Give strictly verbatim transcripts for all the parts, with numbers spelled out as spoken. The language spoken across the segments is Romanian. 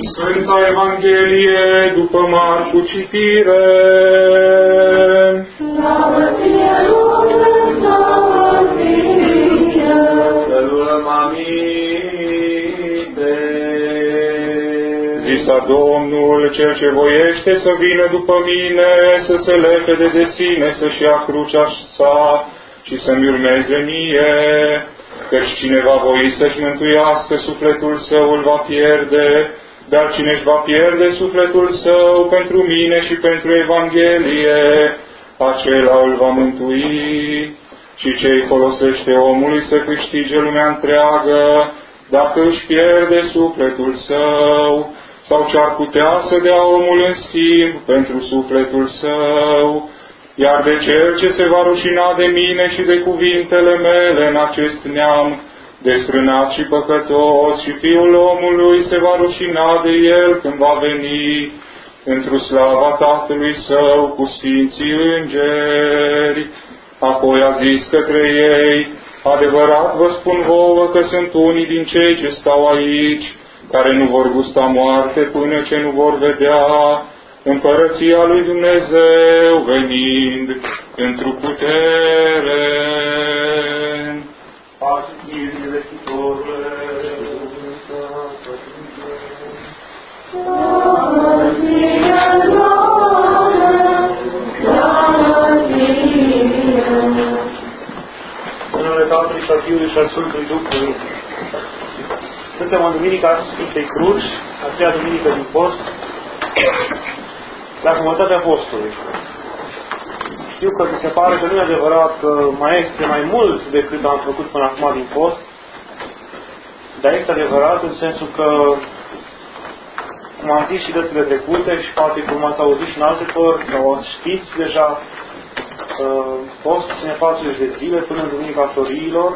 Sfânta Evanghelie după Marcu citire. Slavă ție, Doamne, slavă ție! Să luăm aminte. Zisa Domnul, cel ce voiește să vină după mine, să se lepede de sine, să-și ia crucea sa și să-mi urmeze mie. Căci cine va voi să-și mântuiască sufletul său îl va pierde, dar cine își va pierde sufletul său pentru mine și pentru Evanghelie, acela îl va mântui. Și ce îi folosește omului să câștige lumea întreagă, dacă își pierde sufletul său, sau ce-ar putea să dea omul în schimb pentru sufletul său? Iar de cel ce se va rușina de mine și de cuvintele mele în acest neam, desfrânat și păcătos, și Fiul omului se va rușina de el când va veni într-o slava Tatălui Său cu sfinții îngeri. Apoi a zis către ei: adevărat vă spun vouă că sunt unii din cei ce stau aici, care nu vor gusta moarte până ce nu vor vedea Împărăția lui Dumnezeu venind într-o putere. Pace ție, vestitorule. Slavă ție, Doamne, slavă ție! În numele Tatălui și al Fiului și al Sfântului Duhului. Suntem în Duminica Sfintei Cruci, a treia duminică din post, la jumătatea postului. Știu că ți se pare că nu e adevărat că mai este mai mult decât am făcut până acum din post, dar este adevărat în sensul că, cum am zis și dățile trecute și poate cum ați auzit și în alte părți, sau știți deja, postul ține patruzeci de zile până în Duminica Florilor,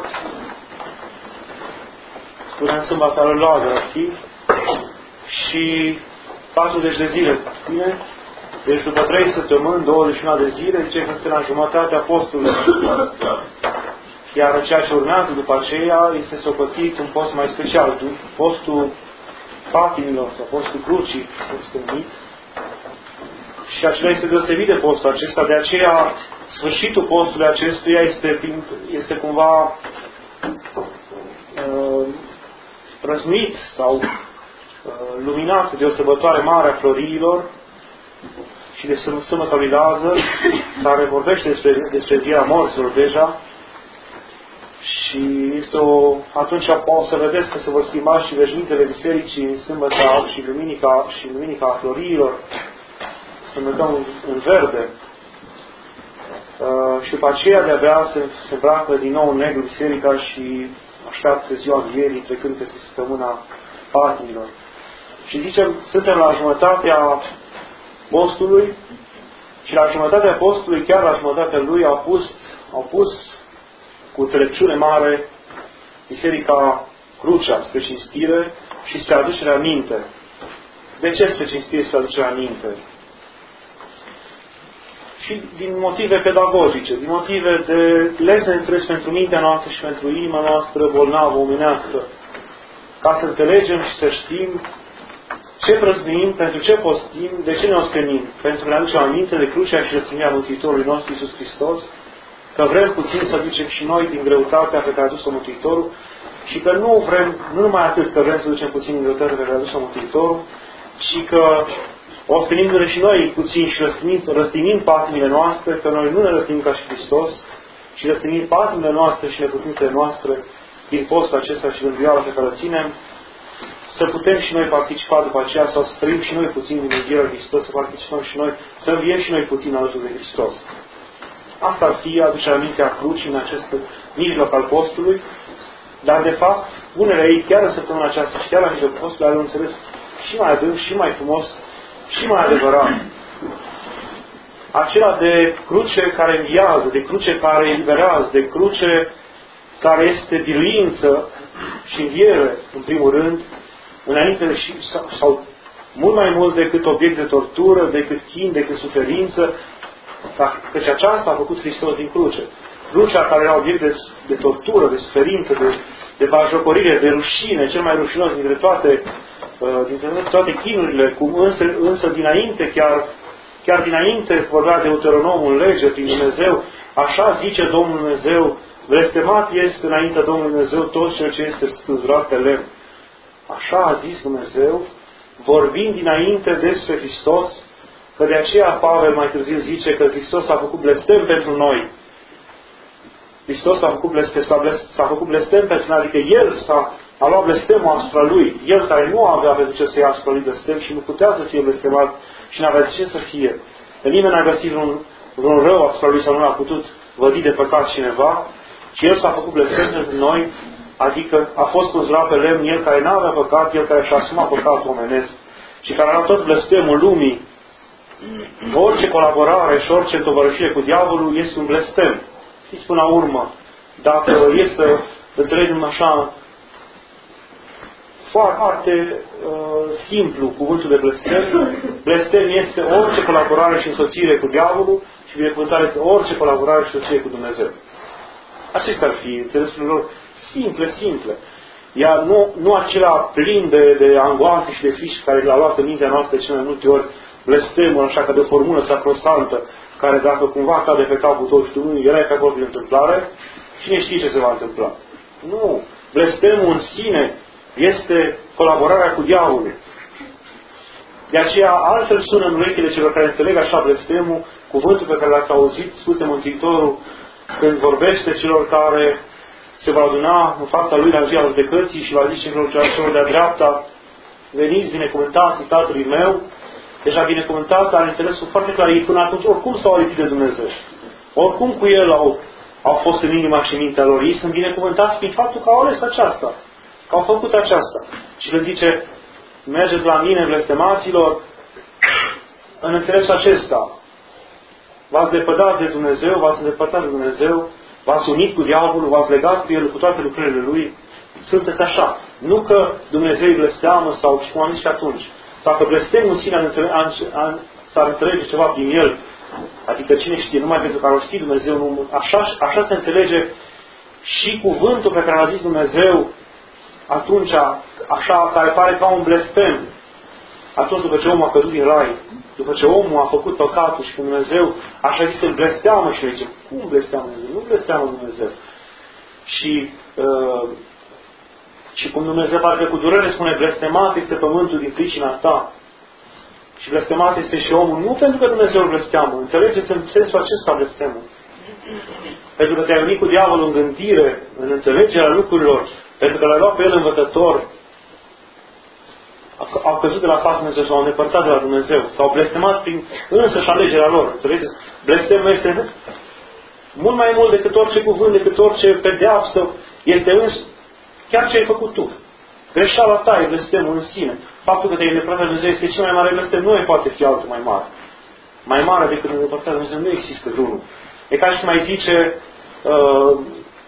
până în sâmbătă lui Lazar ar fi, și patruzeci de zile ține. Deci după trei săptămâni, douăzeci și unu de zile, zice că este la jumătatea postului. Iar ceea ce urmează după aceea este socotit un post mai special, postul patimilor sau postul crucii, este numit. Și acela este deosebit de postul acesta, de aceea sfârșitul postului acestuia este, este cumva uh, răznuit sau uh, luminat de o sărbătoare mare a Florilor și de sâmbăta lui Lazar, care vorbește despre, despre învierea morților deja. Și este o, atunci o să vedeți că se vor schimba și veșmintele bisericii în sâmbăta și duminica, și duminica Florilor. Se îmbrăcăm în, în verde. Uh, și după aceea de-abia se, se îmbracă din nou în negru biserica și așteaptă ziua învierii, trecând peste săptămâna patimilor. Și zicem, suntem la jumătatea postului și la jumătatea postului, chiar la jumătatea lui, au pus, au pus cu înțelepciune mare biserica crucea spre cinstire și spre aducerea aminte. De ce spre cinstire spre aducerea aminte? Și din motive pedagogice, din motive de lesne întregi pentru mintea noastră și pentru inima noastră bolnavă, omenească, ca să înțelegem și să știm ce prăznuim, pentru ce postim, de ce ne ostenim, pentru că ne aducem aminte de crucea și răstignirea Mântuitorului nostru Iisus Hristos, că vrem puțin să ducem și noi din greutatea pe care a adus-o Mântuitorul și că nu vrem, nu numai atât că vrem să ducem puțin din greutatea pe care a adus-o Mântuitorul, ci că ostenindu-ne și noi puțin și răstignind patimile noastre, că noi nu ne răstignim ca și Hristos, și răstignind patimile noastre și neputințele noastre din postul acesta și din învierea pe care o ținem, să putem și noi participa după aceea, să trăim și noi puțin din învierea lui Hristos, să participăm și noi, să înviem și noi puțin alături de Hristos. Asta ar fi aducerea amintea crucii în acest mijloc al postului, dar de fapt, unele ei, chiar în săptămâna aceasta și chiar la mijlocul postului, are un înțeles și mai adânc, și mai frumos, și mai adevărat. Acela de cruce care înviază, de cruce care eliberează, de cruce care este biruință și înviere, în primul rând, înainte de și, sau, sau mult mai mult decât obiect de tortură, decât chin, decât suferință, căci aceasta a făcut Hristos din cruce. Crucea care era obiect de, de tortură, de suferință, de, de bajocorire, de rușine, cel mai rușinos dintre toate dintre toate chinurile, cum însă, însă dinainte, chiar, chiar dinainte vorbea Deuteronomul, lege prin Dumnezeu, așa zice Domnul Dumnezeu, blestemat este înaintea Domnului Dumnezeu tot cel ce este scâlzurat pe lemn. Așa a zis Dumnezeu, vorbind dinainte despre Hristos, că de aceea Pavel mai târziu zice că Hristos a făcut blestem pentru noi. Hristos a făcut blestem, s-a, blestem, s-a făcut blestem pentru noi, adică El s-a a luat blestemul asupra Lui. El care nu avea pentru ce să ia asupra Lui blestem și nu putea să fie blestemat și n-avea de ce să fie. Că nimeni n-a găsit vreun, vreun rău asupra Lui sau nu a putut vădi de păcat cineva, și El s-a făcut blestem pentru noi, adică a fost cunzurat pe lemn, El care n-avea păcat, El care și-a asumat păcatul omenesc și care a luat tot blestemul lumii. Orice colaborare și orice întovărășire cu diavolul este un blestem. Știți, până la urmă, dacă e să înțelegem așa foarte uh, simplu cuvântul de blestem, blestem este orice colaborare și însoțire cu diavolul și binecuvântare este orice colaborare și însoțire cu Dumnezeu. Acestea ar fi înțelesurile lor simple, simple. Iar nu, nu acela plin de, de angoase și de frici care le-a luat în mintea noastră de cele mai multe ori, blestemul așa ca de o formulă sacrosantă, care dacă cumva cade pe capul tău și tu nu erai pe acolo prin întâmplare, cine știe ce se va întâmpla? Nu. Blestemul în sine este colaborarea cu diavolul. De aceea altfel sună în urechile celor care înțeleg așa blestemul cuvântul pe care l-ați auzit spus de Mântuitorul când vorbește celor care se va aduna în fața Lui la ziua judecății și va zice celor de-a dreapta, veniți binecuvântați Tatălui meu. Deja binecuvântați are înțelesul foarte clar. Ei până atunci oricum s-au alipit de Dumnezeu. Oricum cu El au, au fost în inima și mintea lor. Ei sunt binecuvântați prin faptul că au ales aceasta. Că au făcut aceasta. Și le zice, mergeți la mine, blestemaților, în înțelesul acesta. V-ați depărtat de Dumnezeu, v-ați îndepărtat de Dumnezeu, v-ați unit cu diavolul, v-ați legat cu El, cu toate lucrările Lui. Sunteți așa. Nu că Dumnezeu îi blesteamă sau, și cum am zis și atunci, sau că blestemul în sine s-ar înțelege ceva prin el. Adică cine știe, numai pentru că ar ști Dumnezeu, nu, așa, așa se înțelege și cuvântul pe care l-a zis Dumnezeu atunci, așa, care pare ca un blestem. Atunci după ce omul a căzut din rai, după ce omul a făcut păcatul și cu Dumnezeu, așa zis, îl blesteamă și le zice, cum blesteamă Dumnezeu? Nu blesteamă Dumnezeu. Și uh, Și cum Dumnezeu parcă cu durere spune, blestemat este pământul din pricina ta. Și blestemat este și omul, nu pentru că Dumnezeu îl blesteamă. Înțelegeți în sensul acesta blestemul. Pentru că te-ai unit cu diavolul în gândire, în înțelegerea lucrurilor, pentru că l-ai luat pe el învățător, au căzut de la fața Dumnezeu, s-au îndepărtat de la Dumnezeu, s-au blestemat prin însăși alegerea lor. Înțelegeți? Blestemul este mult mai mult decât orice cuvânt, decât orice pedeapsă, este însă chiar ce ai făcut tu. Greșeala ta e blestemul în sine. Faptul că te-ai îndepărtat de Dumnezeu este cel mai mare blestem. Nu mai poate fi altul mai mare. Mai mare decât îndepărtat de Dumnezeu nu există vreunul. E ca și cum mai zice uh,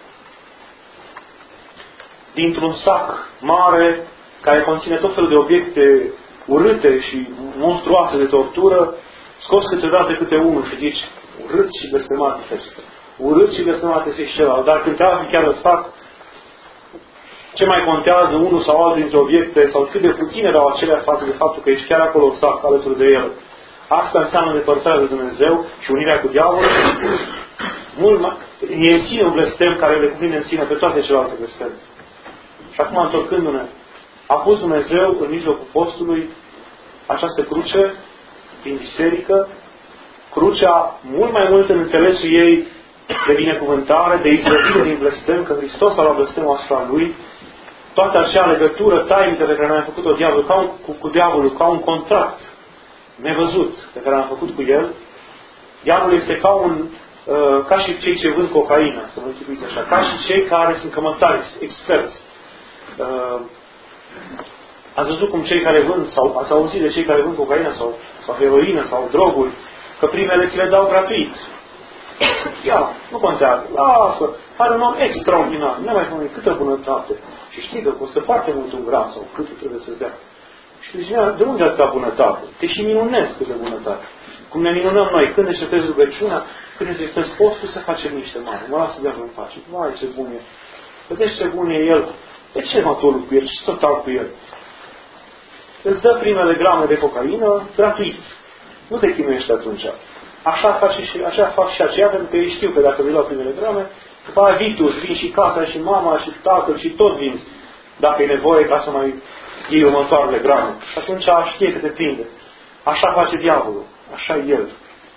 dintr-un sac mare care conține tot felul de obiecte urâte și monstruoase de tortură, scos câteodată câte unul și zici urât și blestemat este acesta. Urât și blestemat este și celălalt. Dar când te afli chiar în sac, ce mai contează unul sau altul dintre obiecte sau cât de puține erau acelea față de faptul că ești chiar acolo în sac alături de el. Asta înseamnă depărtarea de Dumnezeu și unirea cu diavolul. Mult mai, e în sine un blestem care le cuprinde în sine pe toate celelalte blesteme. Și acum, întorcându-ne, a pus Dumnezeu în mijlocul postului această cruce din biserică, crucea mult mai mult în înțelesul ei de binecuvântare, de izbăvire din blestem, că Hristos a luat blestemul asupra Lui, toată acea legătură tainică pe care ne-am făcut-o diavolul, ca un, cu, cu diavolul, ca un contract nevăzut pe care l-am făcut cu el. Diavolul este ca un, uh, ca și cei ce vând cocaină, să vă închipuiți așa, ca și cei care sunt cămătari, experți. Uh, ați văzut cum cei care vând, sau ați auzit de cei care vând cocaină sau, sau heroină sau droguri, că primele ți le dau gratuit. Ia, nu contează. Lasă, are un om extraordinar. Nu mai spune câtă bunătate. Și știi că costă foarte mult un gram sau cât trebuie să-ți dea. Și zice, de unde atâta bunătate? Te și minunezi cu de bunătate. Cum ne minunăm noi, când ne șteptezi rugăciunea, când ne șteptezi postul, să facem niște mari. Mă lasă de-a nu face. Vai, ce bun e. Vedeți ce bun e el. De ce mă tolu cu el? Și total cu el. îți dă primele grame de cocaină gratuit. Nu te chinuiești atunci. Așa, face și, așa fac și aceia, pentru că ei știu că dacă vei lua primele grame, după aia vii tu, îți vin și casa, și mama, și tatăl, și tot vinzi, dacă e nevoie ca să mai iei următoarele grame. Și atunci știe că te prinde. Așa face diavolul. Așa e el.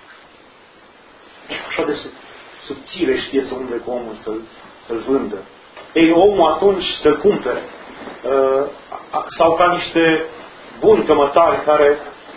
Așa de subțire știe să umble cu omul, să-l, să-l vândă. Ei, omul atunci să-l cumpere. Uh, sau ca niște buni cămătari care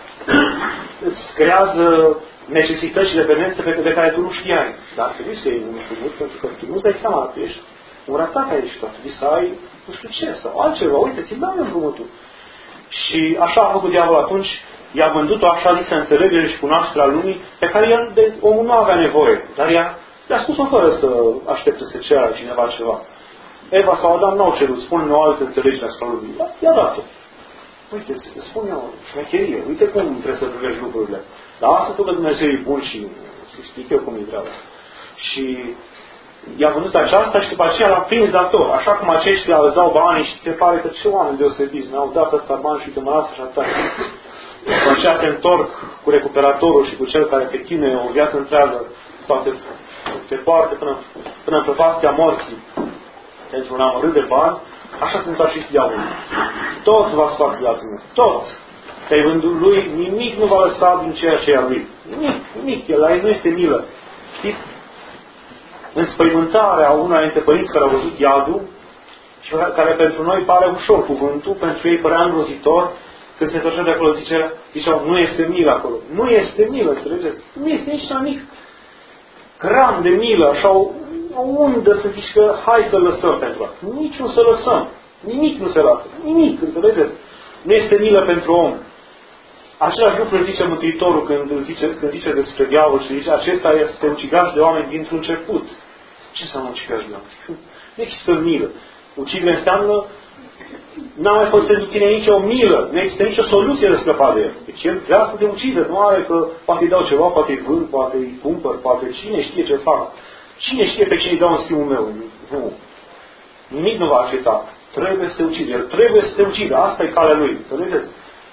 îți creează necesități și dependențe pe, de care tu nu știai. Dar trebuie să iei un împrumut, pentru că tu nu-ți dai seama, tu ești un ratat aici, tu trebuie să ai nu știu ce, sau altceva. Uite, ți-l dau împrumutul. Și așa a făcut diavolul atunci, i-a vândut-o așa zisă înțelegere și cunoașterea lumii, pe care el, de, omul nu avea nevoie. Dar i-a, i-a spus-o fără să aștepte să ceară cineva ceva. Eva sau Adam n-au cerut, spune-ne o altă înțelegere asupra lumii. I-a dat-o. Uite, îți spun eu, șmecherie, uite cum trebuie să privești lucrurile. Dar asta tot că Dumnezeu e bun și să explic eu cum e treaba. Și i-a vândut aceasta și după aceea l-a prins dator. Așa cum aceștia îți dau banii și ți se pare că ce oameni deosebiți mi-au dat ăsta bani și te mă lasă și atât. După aceea se întorc cu recuperatorul și cu cel care te chinuie o viață întreagă sau te, te poartă până, până în prăpastia morții pentru un amărât de bani. Așa se întoarce și diavolul. Toți va scoate de la tine. Toți. Te-ai vândut lui, nimic nu va lăsa din ceea ce e a lui. Nimic, nimic. El la el nu este milă. Știți? Înspăimântarea una dintre părinți care au văzut iadul și care pentru noi pare ușor cuvântul, pentru ei părea îngrozitor, când se întorceau de acolo, zice, ziceau, nu este milă acolo. Nu este milă, înțelegeți? Nu este nici nimic. Gram de milă, așa o, o undă să zici că hai să lăsăm pentru asta. Nici nu să lăsăm. Nimic nu se lasă. Nimic, înțelegeți? Nu este milă pentru om. Același lucru zice Mântuitorul când zice, când zice despre diavol și zice, acesta este ucigaș de oameni dintr-un început. Ce înseamnă ucigaș de oameni? Nu există milă. Ucidere înseamnă n-a mai fost pentru tine nicio milă. Nu există nicio soluție de scăpa de el. Deci el vrea să te ucide. Nu are că poate îi dau ceva, poate îi vând, poate îi cumpăr, poate cine știe ce fac. Cine știe pe cine îi dau în schimbul meu? Nu. Nimic nu va accepta. Trebuie să te ucide. El trebuie să te ucide. Asta e calea lui. Înțelegeți?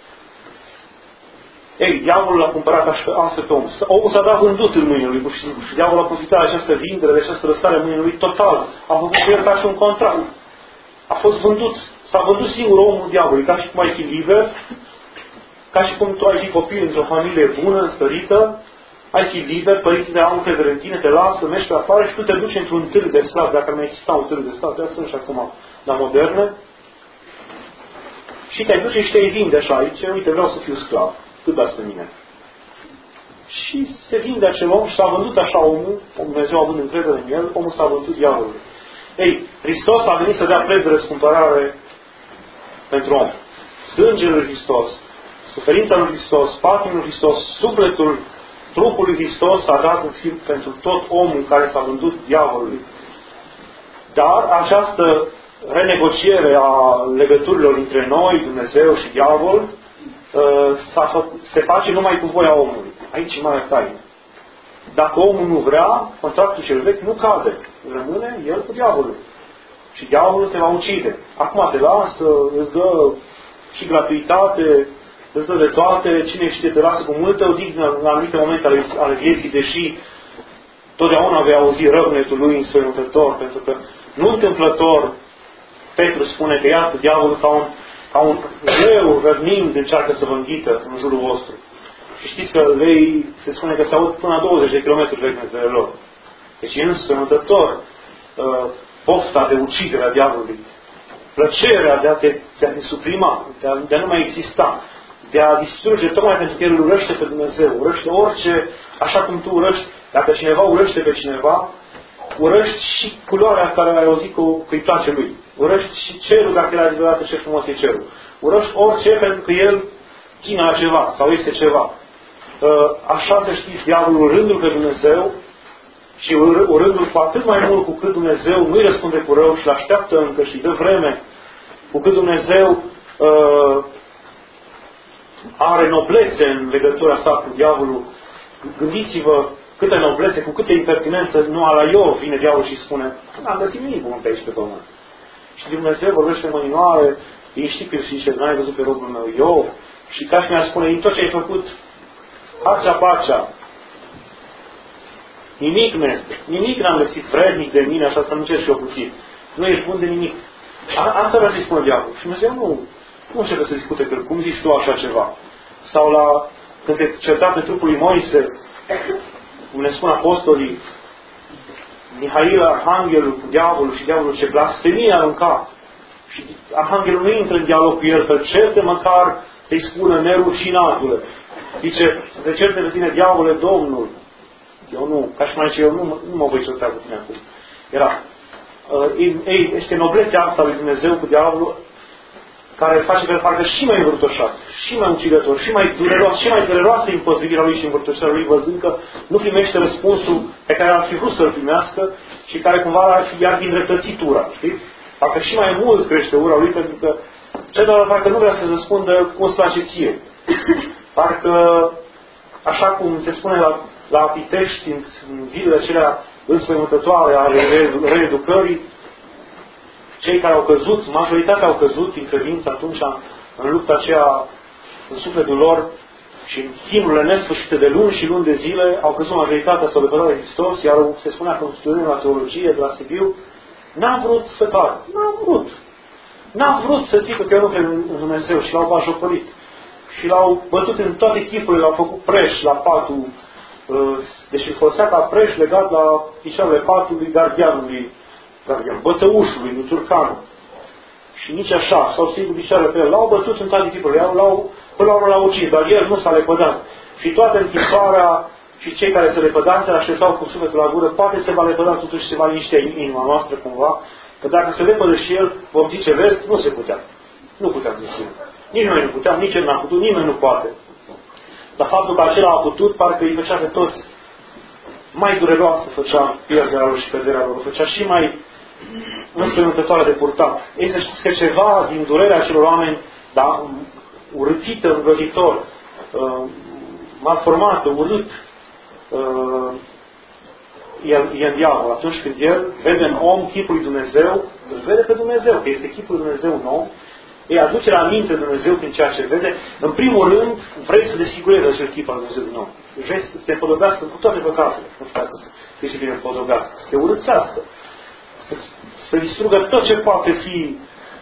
Ei, diavolul l-a cumpărat astfel pe om. Omul s-a dat vândut în mâinile lui pur și simplu. Și diavolul a profitat de această vindere, de această lăsare în mâinile lui total. A făcut cu el ca și un contract. A fost vândut. S-a vândut singur omul diavolului. Ca și cum ai fi liber, ca și cum tu ai fi copil într-o familie bună, stărită, ai fi liber, părinții au încredere în tine, te lasă, mergi pe afară și tu te duci într-un târg de slav, dacă mai exista un târg de slav, de sunt și acum la moderne, și te duci și te-ai vinde așa, aici, uite, vreau să fiu sclav, cât dați pe mine. Și se vinde acel om și s-a vândut așa omul, Dumnezeu având încredere în el, omul s-a vândut diavolului. Ei, Hristos a venit să dea preț de răscumpărare pentru om. Sângele lui Hristos, suferința lui Hristos, patimile lui Hristos, sufletul, trupul lui Hristos s-a dat în schimb pentru tot omul care s-a vândut diavolului. Dar această renegociere a legăturilor între noi, Dumnezeu și diavol, se face numai cu voia omului. Aici e mare taină. Dacă omul nu vrea, contractul cel vechi nu cade. Rămâne el cu diavolul. Și diavolul te va ucide. Acum te lasă, îți dă și gratuitate, îți dă de toate, cine știe, te lasă cu multă odihnă în anumite momente ale, ale vieții, deși totdeauna vei auzi răgnetul lui înspăimântător, pentru că nu întâmplător Petru spune că iată diavolul ca un, ca un leu răvnind încearcă să vă înghită în jurul vostru. Și știți că lei se spune că se aud până la douăzeci de kilometri răgnetele lor. Deci e înspăimântător uh, pofta de ucidere a diavolului. Plăcerea de a te, de a te suprima, de a, de a nu mai exista, de a distruge, tocmai pentru că el urăște pe Dumnezeu, urăște orice, așa cum tu urăști, dacă cineva urăște pe cineva, urăști și culoarea care ai auzit că îi place lui. Urăști și cerul dacă el a adevărat ce frumos e cerul. Urăști orice pentru că el ține la ceva sau este ceva. Așa să știți, diavolul urându-l pe Dumnezeu și urându-l cu atât mai mult cu cât Dumnezeu nu-i răspunde cu rău și l-așteaptă încă și dă vreme, cu cât Dumnezeu uh, are noblețe în legătura sa cu diavolul. Gândiți-vă câte noblețe, cu câte impertinență, nu ala Iov vine diavolul și spune, n-am găsit nimic bun pe aici pe pământ. Și Dumnezeu vorbește în mânioare, liniștit și zice, n-ai văzut pe robul meu Iov? Și ca și mi-ar spune, din tot ce ai făcut, acea pacea, nimic nu este. Nimic n-am găsit vrednic de mine, așa să nu cer și eu puțin. Nu ești bun de nimic. A, asta vrea să-i spună diavolul. Și Dumnezeu nu, nu începe să discute cu el. Cum zici tu așa ceva? Sau la, când te certa pe trupul lui Moise, cum ne spun apostolii, Mihail, arhanghelul cu diavolul și diavolul ce blasfemie arunca. Și arhanghelul nu intră în dialog cu el, să-l certe măcar, să-i spună nerușinatule. Zice, să te certe pe tine, diavole, Domnul. Eu nu, ca și mai zice, eu nu, nu mă voi certa cu tine acum. Era. Uh, ei, este noblețea asta lui Dumnezeu cu diavolul, care face pe parcă și mai învârtoșat, și mai ucigător, și mai dureros, și mai dureroasă împotrivirea lui și învârtoșarea lui, văzând că nu primește răspunsul pe care ar fi vrut să-l primească și care cumva ar fi iar îndreptățit ura, știți? Parcă și mai mult crește ura lui, pentru că celălalt parcă nu vrea să răspundă cum îți place ție. Parcă, așa cum se spune la, la Pitești, în, în zilele acelea înspăimântătoare ale reeducării, cei care au căzut, majoritatea au căzut din credință atunci în lupta aceea în sufletul lor și în chinurile nesfârșite de luni și luni de zile au căzut majoritatea s-au lepădat de Hristos, iar se spunea că un student la teologie de la Sibiu n-a vrut să cadă. N-a vrut. N-a vrut să zică că eu nu cred în Dumnezeu și l-au bajocorit. Și l-au bătut în toate chipurile, l-au făcut preș la patul, deși îl folosea ca preș legat la picioarele patului gardianului, gardian, bătăușului, nuțurcanul. Și nici așa, s-au strigat cu picioarele pe el, l-au bătut în toate chipurile, l-au, până la urmă l-au ucis, dar el nu s-a lepădat. Și toată închisoarea și cei care se lepădați așteptau cu sufletul la gură, poate se va lepăda totuși, se va liniște inima noastră cumva, că dacă se lepădă și el, vom zice, vezi, nu se putea. Nu puteam zice. Nici noi nu puteam, nici el n-a putut, nimeni nu poate. Dar faptul că acela a putut, parcă îi făcea pe toți mai dureroasă, făcea pierderea lor și perderea lor, făcea și mai înspăimântătoare de purtat. Ei să știți că ceva din durerea acelor oameni, dar urâțită, îngrozitor, uh, malformată, urât, uh, e în diavol. Atunci când el vede în om chipul lui Dumnezeu, îl vede pe Dumnezeu, că este chipul lui Dumnezeu în om, ei aduce la minte Dumnezeu prin ceea ce vede. În primul rând, vrei să desfigurezi acel chip al Dumnezeu din om. Vrei să te împodobească cu toate păcatele. Nu știu dacă să fie bine împodobească. Să te urâțească. Să, să distrugă tot ce poate fi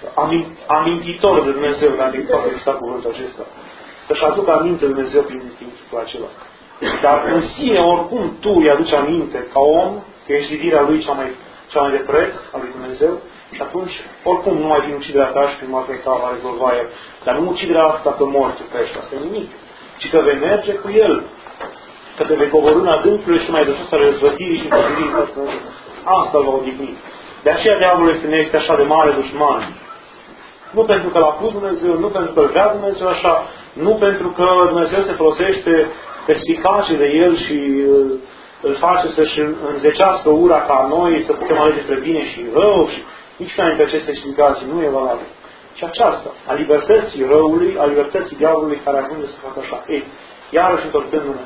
amintitor de Dumnezeu, dar din poate exista cuvântul acesta. Să-și aducă aminte de Dumnezeu prin chipul acela. Dar în sine, oricum, tu îi aduci aminte ca om, că ești zidirea lui cea mai, cea mai de preț a lui Dumnezeu, și atunci, oricum, nu mai vin uciderea ta și prin moartea ta va rezolva el. Dar nu uciderea asta că mori tu pești, asta e nimic. Ci că vei merge cu el. Că te vei coborî în adâncurile și mai de sus ale răzvătirii și împotrivirii. Asta îl va odihni. De aceea diavolul este, ne este așa de mare dușman. Nu pentru că l-a pus Dumnezeu, nu pentru că îl vrea Dumnezeu așa, nu pentru că Dumnezeu se folosește perspicace de el și îl face să-și înzecească ura ca noi, să putem alege între bine și rău și nici una dintre aceste explicații nu e valabil. Și aceasta, a libertății răului, a libertății diavolului care ajunge să facă așa. Ei, iarăși întorcându-ne,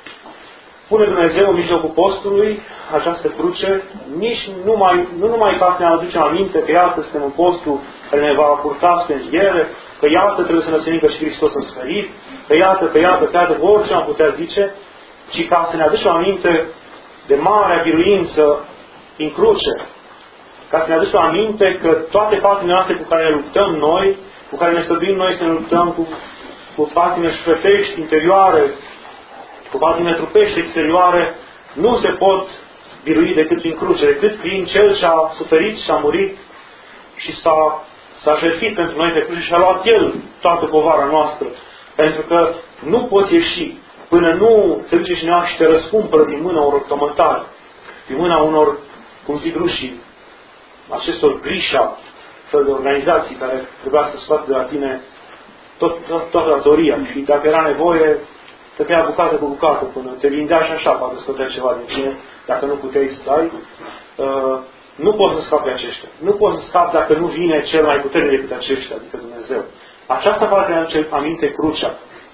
pune Dumnezeu în mijlocul postului această cruce, nici numai, nu numai ca să ne aducem aminte că iată suntem în postul care ne va purta spre înviere, că iată trebuie să ne semnim că și Hristos a sfărit, că iată, că iată, că iată, orice am putea zice, ci ca să ne aducem aminte de marea biruință în cruce, ca să ne aducem aminte că toate patimile noastre cu care ne luptăm noi, cu care ne stăduim noi să ne luptăm cu, cu patime sufletești interioare, cu patime trupești exterioare, nu se pot birui decât prin cruce, decât prin Cel ce a suferit și a murit și s-a, s-a jertfit pentru noi pe cruce și a luat El toată povara noastră. Pentru că nu poți ieși până nu se duce cineva și te răscumpără din mâna unor cămătari, din mâna unor, cum zic rușii, acestor grișa, fel de organizații care trebuia să scoată de la tine tot, tot, toată datoria. Și dacă era nevoie, te tăia bucată cu bucată până te vindea și așa, poate scotea ceva din tine, dacă nu puteai să dai. Uh, nu poți să scapi aceștia. Nu poți să scapi dacă nu vine cel mai puternic decât aceștia, adică Dumnezeu. Aceasta poate ne aduce aminte crucea.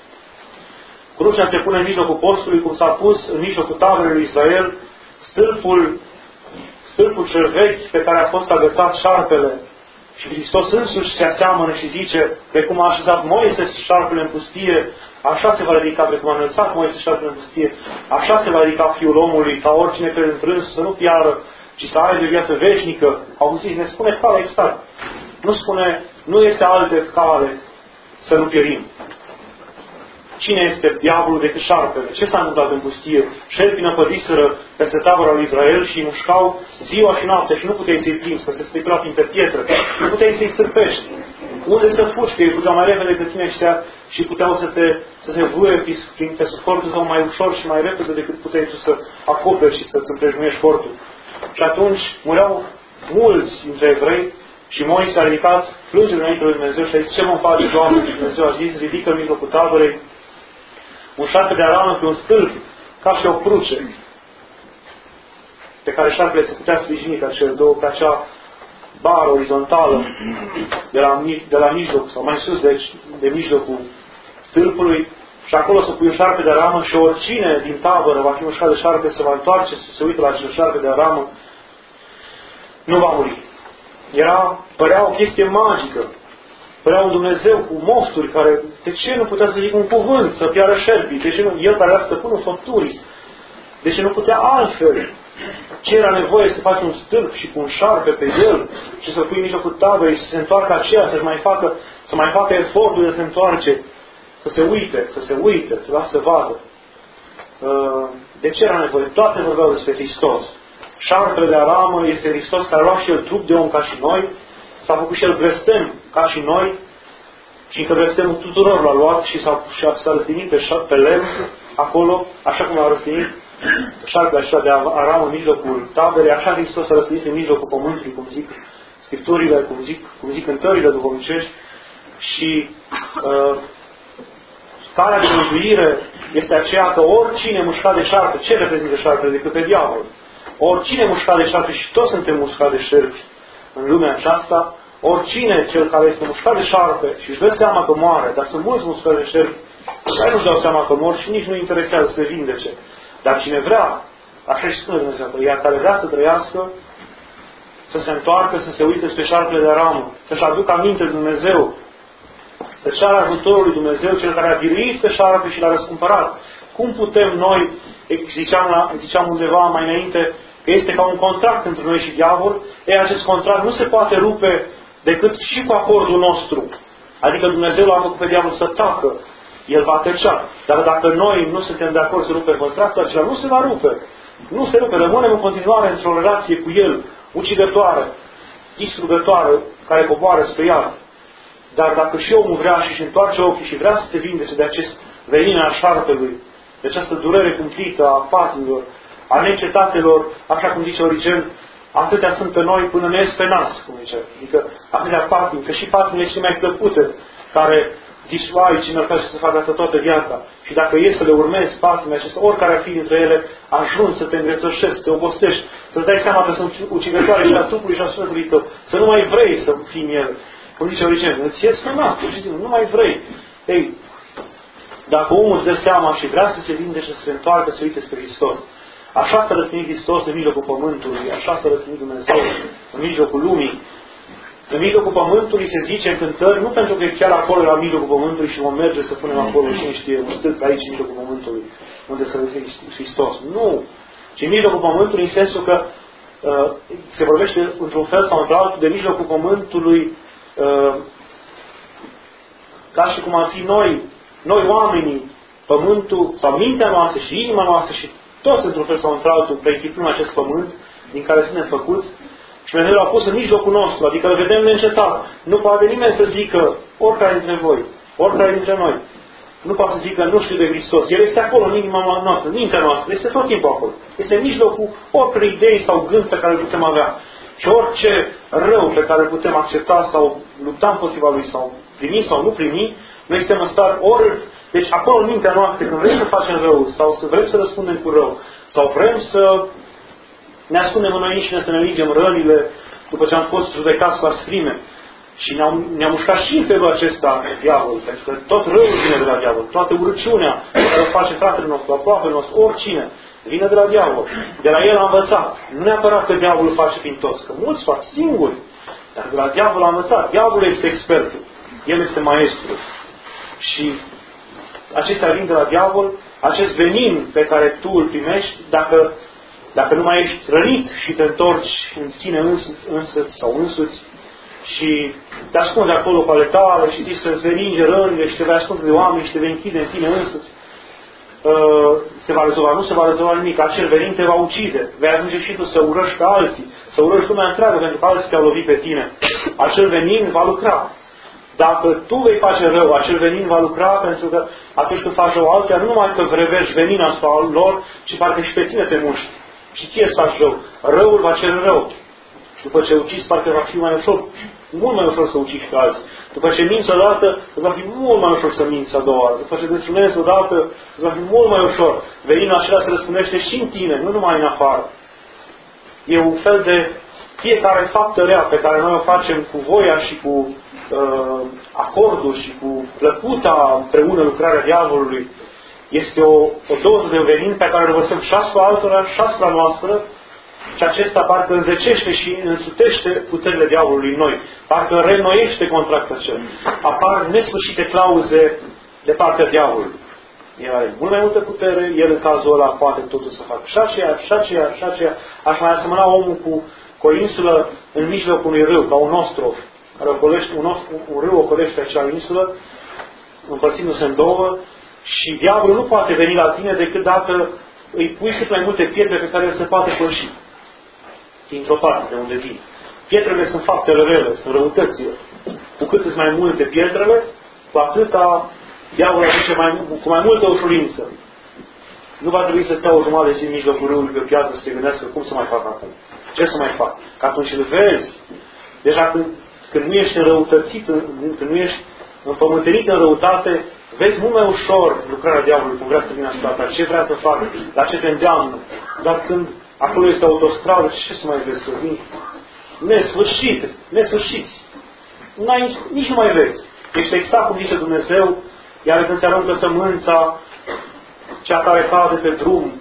Crucea se pune în mijlocul postului, cum s-a pus în mijlocul taberei lui Israel, stâlpul, stâlpul cel vechi pe care a fost agățat șarpele Și Hristos însuși se aseamănă și zice, precum a așezat Moise șarpele în pustie, așa se va ridica, precum a înălțat Moise șarpele în pustie, așa se va ridica Fiul omului, ca oricine crede într însul să nu piară, ci să aibă viață veșnică. Auziți, ne spune calea exact. Nu spune, nu este altă cale să nu pierim. Cine este diavolul decât șarpele? Ce s-a întâmplat în pustie? Șerpii năpădiseră peste tabăra lui Israel și îi mușcau ziua și noaptea și nu puteai să-i prinzi, că se specula printre pietre. Nu puteai să-i stârpești. Unde să fugi? Că ei fugeau mai repede decât tine și, se, și puteau să, te, să se vâie prin pe sub cortul sau mai ușor și mai repede decât puteai tu să acoperi și să-ți împrejmuiești cortul. Și atunci mureau mulți dintre evrei și Moise a ridicat plângere înainte lui Dumnezeu și a zis, ce vom face, Doamne? Și Dumnezeu a zis, ridică în mijlocul taberei un șarpe de aramă pe un stâlp, ca și o cruce, pe care șarpele se putea sprijini ca cele două, pe acea bară orizontală de la, de la mijloc, sau mai sus, deci, de mijlocul stâlpului, și acolo să pui un șarpe de aramă și oricine din tabără va fi mușcat de șarpe, se va întoarce, să se uită la acel șarpe de aramă, nu va muri. Era, părea o chestie magică. Părea un Dumnezeu cu mofturi care, de ce nu putea să zic un cuvânt, să piară șerpii? De ce nu? El care era stăpânul făpturii. De ce nu putea altfel? Ce era nevoie să faci un stâlp și cu un șarpe pe el și să pui în mijlocul taberei și să se întoarcă aceea, să mai facă, să mai facă efortul de a se întoarce, să se uite, să se uite, să lasă să vadă. De ce era nevoie? Toate vorbeau despre Hristos. Șarpele de aramă este Hristos care a luat și el trup de om ca și noi, s-a făcut și el blestem ca și noi și încă blestemul tuturor l-a luat și s-a, s-a răstinit pe, pe lemn acolo, așa cum a răstinit șarpele așa de aramă în mijlocul taberei, așa Hristos s-a răstinit în mijlocul pământului, cum zic Scripturile, cum zic, cum zic cântările duhovnicești și uh, calea de mântuire este aceea că oricine mușcat de șarpe, ce reprezintă șarpele decât pe diavol? Oricine mușcat de șarpe și toți suntem mușcat de șerpi în lumea aceasta, oricine cel care este mușcat de șarpe și își dă seama că moare, dar sunt mulți mușcați de șerpi care nu-și dau seama că mor și nici nu interesează să se vindece. Dar cine vrea, așa și spune Dumnezeu, că ea care vrea să trăiască, să se întoarcă, să se uite spre șarpele de aramă, să-și aducă aminte de Dumnezeu, să ceară ajutorul lui Dumnezeu, cel care a biruit pe șarpe și l-a răscumpărat. Cum putem noi, ziceam, la, ziceam undeva mai înainte, că este ca un contract între noi și diavol, e acest contract nu se poate rupe decât și cu acordul nostru. Adică Dumnezeu l-a făcut pe diavol să tacă, el va tăcea. Dar dacă noi nu suntem de acord să rupe contractul, acela nu se va rupe. Nu se rupe, rămânem în continuare într-o relație cu el, ucigătoare, distrugătoare, care coboară spre iad. Dar dacă și omul vrea și își întoarce ochii și vrea să se vindece de acest venin al șarpelui, de această durere cumplită a patimilor, a necetatelor, așa cum zice Origen, atâtea sunt pe noi până ne ies pe nas, cum zice. Adică atâtea patimi, că și patimile cele mai plăcute, care zici, uai, cine ar face să facă asta toată viața. Și dacă e să le urmezi patimile acestea, oricare ar fi dintre ele, ajungi să te îngrețășești, să te obostești, să-ți dai seama că sunt ucigătoare și la trupului și a sufletului tău, să nu mai vrei să fii în el. Cum zice Origen, îți ies pe nas, nu mai vrei. Ei, dacă omul își dă seama și vrea să se vindece, să se întoarcă, să uite spre Hristos, așa s-a răstinit Hristos în mijlocul pământului, așa s-a răstinit Dumnezeu în mijlocul lumii. În mijlocul pământului se zice în cântări, nu pentru că e chiar acolo la mijlocul pământului și vom merge să punem acolo, cine știe, un stâlp aici în mijlocul pământului, unde s-a răstinit Hristos. Nu! Ci în mijlocul pământului în sensul că uh, se vorbește într-un fel sau într-altul de mijlocul pământului uh, ca și cum ar fi noi, noi oamenii, pământul sau mintea noastră și inima noastră și toți într-un fel sau într-altul preechipăm acest pământ din care suntem făcuți și Dumnezeu l-a pus în mijlocul nostru, adică îl vedem neîncetat. Nu poate nimeni să zică, oricare dintre voi, oricare dintre noi, nu poate să zică, nu știu de Hristos. El este acolo în inima noastră, în mintea noastră, este tot timpul acolo. Este în mijlocul oricărei idei sau gând pe care îl putem avea. Și orice rău pe care îl putem accepta sau lupta împotriva lui sau primi sau nu primi, noi suntem în stare ori. Deci acolo în mintea noastră, când vrem să facem rău sau să vrem să răspundem cu rău sau vrem să ne ascundem în noi înșine, să ne ligem rănile după ce am fost judecați cu asprime și ne-am, ne-am mușcat și în felul acesta diavol, pentru că tot răul vine de la diavol, toată urăciunea care o face fratele nostru, aproapele nostru, oricine, vine de la diavol. De la el am învățat. Nu neapărat că diavolul face prin toți, că mulți fac singuri. Dar de la diavol a învățat. Diavolul este expertul. El este maestru. Și acestea vin de la diavol, acest venin pe care tu îl primești, dacă, dacă nu mai ești rănit și te întorci în tine însuți sau însuți și te ascunzi acolo cu ale tale și zici să-ți veninge rănile și te vei ascunde de oameni și te vei închide în tine însuți, se va rezolva. Nu se va rezolva nimic. Acel venin te va ucide. Vei ajunge și tu să urăști pe alții, să urăști lumea întreagă pentru că alții te-au lovit pe tine. Acel venin va lucra. Dacă tu vei face rău, acel venin va lucra, pentru că atunci când faci rău altea, nu numai că vrevești venin asupra lor, ci parcă și pe tine te muști. Și ție îți faci rău. Răul va cere rău. Și după ce ucizi, parcă va fi mai ușor, mult mai ușor să ucizi pe alții. După ce minți odată, îți va fi mult mai ușor să minți a doua oară. După ce destrunezi odată, îți va fi mult mai ușor. Veninul acela se răspândește și în tine, nu numai în afară. E un fel de fiecare faptă rea pe care noi o facem cu voia și cu uh, acordul și cu plăcuta împreună lucrarea diavolului, este o, o doză de venin pe care o vărsăm și asupra altora, și asupra noastră, și acesta parcă înzecește și însutește puterile diavolului în noi. Parcă reînnoiește contractul acela. Apar nesfârșite clauze de partea diavolului. El are mult mai multă putere, el în cazul ăla poate totul să facă și aceea, și aceea, și aceea. Aș mai asemăna omul cu, cu o insulă în mijlocul unui râu, ca un ostrov, care ocolește, un, un râu ocolește acea insulă, împărțindu-se în două, și diavolul nu poate veni la tine decât dacă îi pui cât mai multe pietre pe care el se poate păși dintr-o parte de unde vin. Pietrele sunt faptele rele, sunt răutățile. Cu cât sunt mai multe pietrele, cu atâta diavolul aduce mai, cu mai multă ușurință. Nu va trebui să stea o jumătate de zi în mijlocul râului pe o piață să se gândească cum să mai fac acum. Ce să mai fac? Că atunci îl vezi. Deja când, când nu ești înrăutățit, când nu ești împământenit în răutate, vezi mult mai ușor lucrarea diavolului, cum vrea să vină asupra ta, ce vrea să facă, la ce te îndeamnă. Dar când acolo este autostradă, ce să mai vezi? Că vin nesfârșit, nesfârșiți. N-ai, nici nu mai vezi. Ești exact cum zice Dumnezeu, iar când se aruncă sămânța, cea care cade pe drum,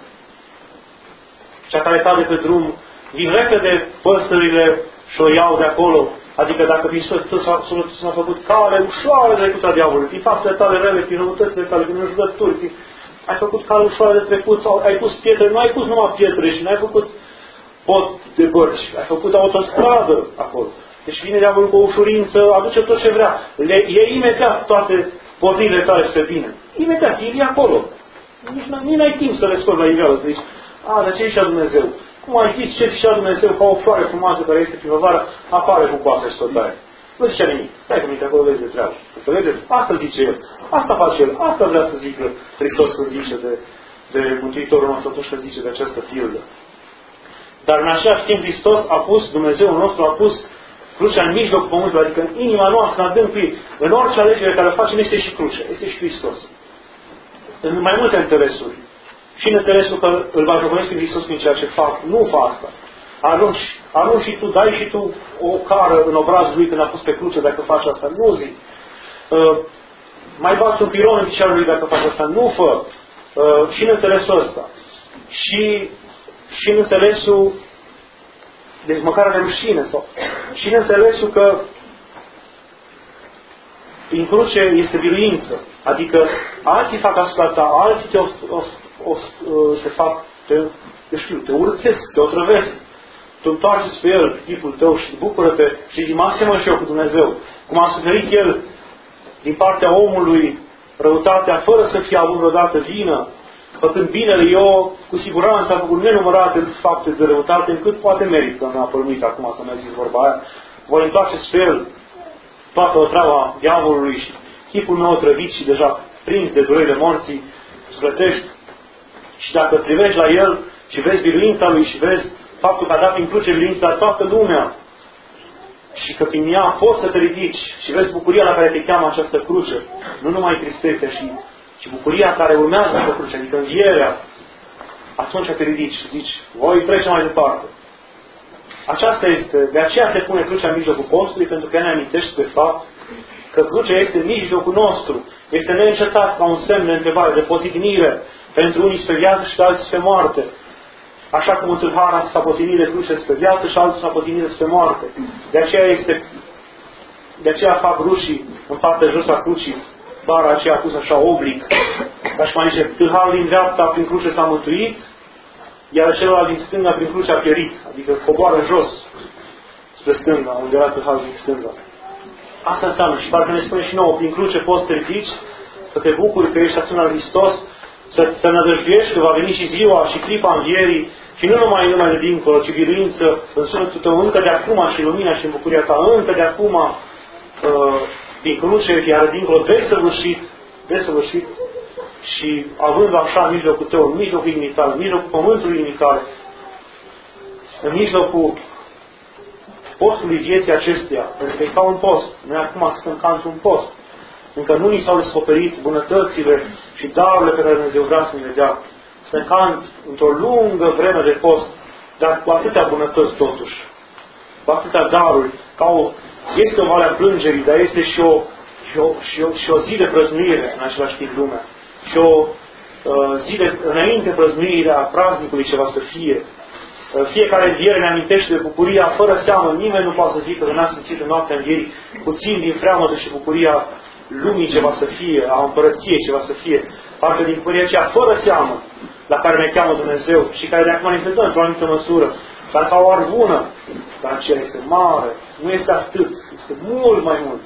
cea care cade pe drum, vin repede păsările și o iau de acolo. Adică dacă prin Sfântul s-a făcut cale ușoară de trecut a diavolului, prin faptele tale rele, prin răutățile tale, prin înjurături, prin... ai făcut cale ușoară de trecut, sau ai pus pietre, nu ai pus numai pietre și nu ai făcut pot de bărci, ai făcut autostradă acolo. Deci vine diavolul cu o ușurință, aduce tot ce vrea. Le iei imediat toate pornirile tale spre bine. Imediat, el e acolo. Nici n-ai timp să le scoți la iveală, să zici, a, dar ce zicea Dumnezeu? Cum ai zis ce zicea Dumnezeu, ca o floare frumoasă care este primăvară, apare cu coasă și tot aia. Nu zicea nimic. Stai că minte, acolo vezi de treabă. Înțelegeți? Asta zice el. Asta face el. Asta vrea să zică Hristos când zice de, de Mântuitorul nostru atunci când zice de această pildă. Dar în același timp Hristos a pus, Dumnezeu nostru a pus crucea în mijlocul pământului, adică în inima noastră, în adâncul, în orice alegere care o facem, este și crucea, este și Hristos. În mai multe interesuri. Și în interesul că îl va jocănesc pe Hristos prin ceea ce fac, nu fac asta. Arunci, arunci și tu, dai și tu o cară în obrazul lui când a pus pe cruce dacă faci asta, nu zi. Uh, mai bați un piron în picioarul lui dacă faci asta, nu fă. Uh, și în interesul ăsta. Și, și în interesul deci măcar de rușine sau. Și în înțelesul că prin cruce este biruință. Adică alții fac asupra ta, alții te, o, o, o, te fac, te, eu știu, te urățesc, te otrăvesc. Tu întoarceți pe el chipul tău și bucură-te și zici, mă asemăn și eu cu Dumnezeu. Cum a suferit el din partea omului răutatea fără să fie avut vreodată vină, făcând binele, eu cu siguranță am făcut nenumărate fapte de răutate, încât poate merit, că m-a pălmuit acum să mi-a zis vorba aia. Voi întoarce spre el toată otrava diavolului și chipul meu otrăvit și deja prins de durerile morții, sufletești. Și dacă privești la el și vezi biruința lui și vezi faptul că a dat prin cruce biruința la toată lumea și că prin ea poți să te ridici și vezi bucuria la care te cheamă această cruce, nu numai tristețea și și bucuria care urmează pe cruce, adică învierea, atunci te ridici și zici, voi trece mai departe. Aceasta este, de aceea se pune crucea în mijlocul postului, pentru că ea ne amintește de fapt că crucea este în mijlocul nostru, este neîncetat ca un semn de întrebare, de potignire, pentru unii spre viață și alții spre moarte. Așa cum într Hara s-a potinit de cruce spre viață și altul s-a potinit spre moarte. De aceea este, de aceea fac rușii în partea jos a crucii, bara aceea pus așa oblic. Ca și mai zice, tâlharul din dreapta prin cruce s-a mântuit, iar celălalt din stânga prin cruce a pierit. Adică coboară jos spre stânga, unde era tâlharul din stânga. Asta înseamnă. Și parcă ne spune și nouă, prin cruce poți să te ridici, să te bucuri că ești asemenea Hristos, să, să nădăjduiești că va veni și ziua și clipa învierii, și nu numai numai de dincolo, ci biruință în sunetul tău încă de acum și lumina și în bucuria ta, încă de acum uh, din cruce, iar dincolo desăvârșit, desăvârșit și având așa în mijlocul tău, în mijlocul inimii tale, în mijlocul pământului inimii tale, în mijlocul postului vieții acesteia, pentru că e ca un post. Noi acum suntem ca într-un post. Încă nu ni s-au descoperit bunătățile și darurile pe care Dumnezeu vrea să ne le dea. Suntem ca într-o lungă vreme de post, dar cu atâtea bunătăți totuși. Cu atâtea daruri. Ca o, este o valea plângerii, dar este și o, și o, și o, și o zi de prăznuire în același timp lumea. Și o uh, zi de înainte prăznuirea praznicului ce va să fie. Fiecare înviere ne amintește de bucuria fără seamă. Nimeni nu poate să zică că n-a simțit în noaptea învierii puțin din freamătă și bucuria lumii ce va să fie, a împărăției ce va să fie. Parcă din bucuria aceea fără seamă la care ne cheamă Dumnezeu și care de acum ne se dă într-o anumită măsură, dar ca o arvună, dar aceea este mare, nu este atât, este mult mai mult.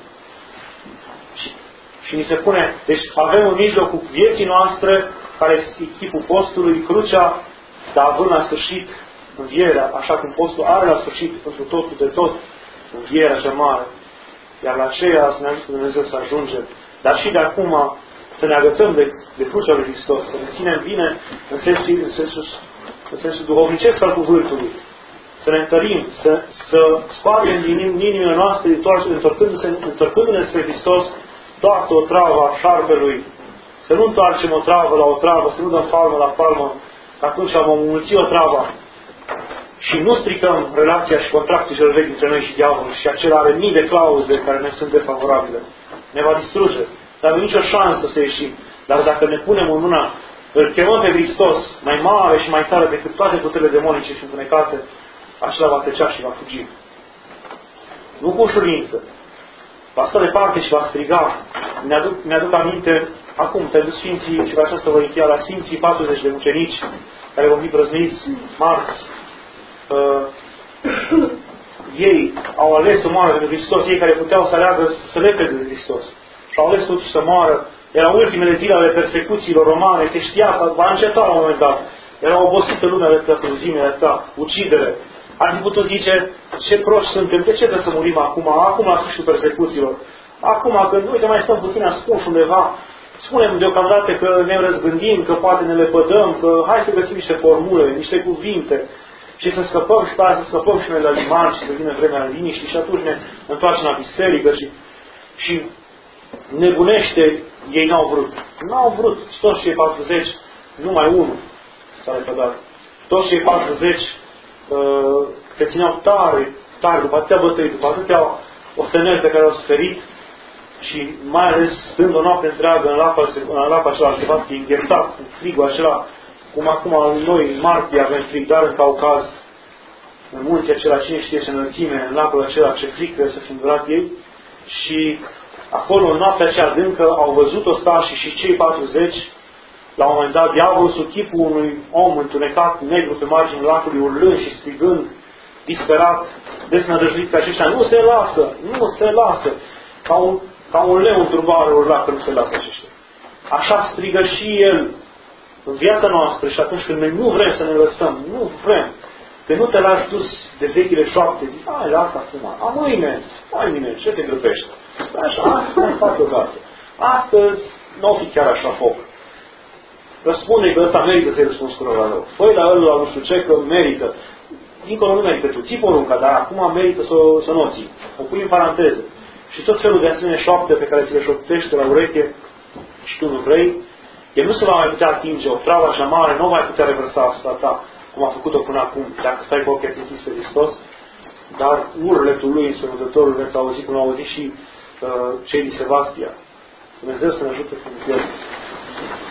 Și, și ni se pune, deci avem în mijlocul vieții noastre, care este chipul postului, crucea, dar având la sfârșit învierea, așa cum postul are la sfârșit pentru totul de tot, învierea cea mare. Iar la aceea să ne ajută Dumnezeu să ajungem. Dar și de acum să ne agățăm de, de crucea lui Hristos, să ne ținem bine în sensul, în sensul, în sensul duhovnicesc al cuvântului. Să ne întărim, să, să scoatem din inimile noastre, întorcându-ne, întorcându-ne spre Hristos, toată o travă a șarpelui. Să nu întoarcem o travă la o travă, să nu dăm palmă la palmă, că atunci vom mulți o travă. Și nu stricăm relația și contractul cel vechi dintre noi și diavolul și acela are mii de clauze care ne sunt defavorabile. Ne va distruge. Dar nu nicio șansă să ieșim. Dar dacă ne punem în mâna, îl chemăm pe Hristos, mai mare și mai tare decât toate puterile demonice și întunecate, acela va tăcea și va fugi. Nu cu ușurință. Va sta departe și va striga. Ne-aduc, ne-aduc aminte acum pentru Sfinții, și cu aceasta vă încheia la Sfinții patruzeci de mucenici care vom fi prăznuiți marți. Uh, ei au ales să moară pentru Hristos, ei care puteau să aleagă să lepede de Hristos. Și au ales totuși să moară. Erau ultimele zile ale persecuțiilor romane, se știa că va înceta la un moment dat. Era obosită lumea de atâta cruzime, de atâta ucidere. Ar fi putut zice, ce proști suntem, de ce trebuie să murim acum, acum la sfârșitul persecuțiilor. Acum, când, uite, mai stăm puțin ascunși undeva, spunem deocamdată că ne răzgândim, că poate ne lepădăm, că hai să găsim niște formule, niște cuvinte, și să scăpăm și pe aia să scăpăm și noi la liman și să vină vremea liniștii și atunci ne întoarcem la biserică și, și nebunește, ei n-au vrut. N-au vrut. Și toți cei patruzeci, numai unul s-a lepădat. Toți cei patruzeci uh, se țineau tare, tare, după atâtea bătăi, după atâtea osteneli pe care au suferit și mai ales stând o noapte întreagă în lapa, în lapa acela Sevastii, înghețat cu frigul acela, cum acum noi, în martie, avem frig, dar în Caucaz, în munții acela, cine știe ce înălțime, în lacul acela, ce frig trebuie să fi îndurat ei. Și acolo, în noaptea aceea adâncă, au văzut ostașii și cei patruzeci, la un moment dat, diavolul sub chipul unui om întunecat, negru, pe marginea lacului, urlând și strigând, disperat, desnădăjduit pe aceștia, nu se lasă, nu se lasă, ca un, ca un leu într-un bară urla că nu se lasă aceștia. Așa strigă și el în viața noastră și atunci când noi nu vrem să ne lăsăm, nu vrem, că nu te lași dus de vechile șoapte, zic, hai, lasă acum, a mâine, hai mine, ce te grăbește? Așa, mai fac odată. Astăzi nu o fi chiar așa foc. Răspunde că ăsta merită să-i răspunzi cu rău la rău. Făi la ăla, nu știu ce, că merită. Dincolo nu merită tu, ții porunca, dar acum merită să, să nu o ții. O pui în paranteză. Și tot felul de asemenea șoapte pe care ți le șoptește la ureche și tu nu vrei, el nu se va mai putea atinge o travă așa mare, nu mai putea revărsa asupra ta, cum a făcut-o până acum, dacă stai cu ochii atintiți pe Hristos, dar urletul lui înspăimântătorul veți auzi cum au auzit și uh, cei din Sevastia. Dumnezeu să ne ajute să ne